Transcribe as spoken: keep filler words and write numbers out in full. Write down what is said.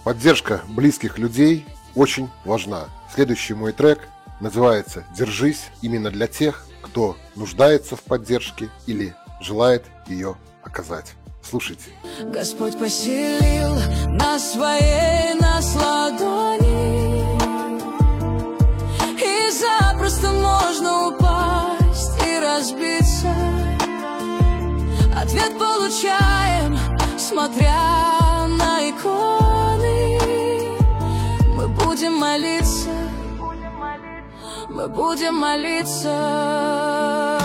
Поддержка близких людей очень важна. Следующий мой трек называется «Держись» именно для тех, кто нуждается в поддержке или желает ее оказать. Слушайте. Господь поселил на своей нас ладони, и запросто можно упасть и разбиться. Ответ получаем, смотря на иконы. Мы будем молиться, мы будем молиться.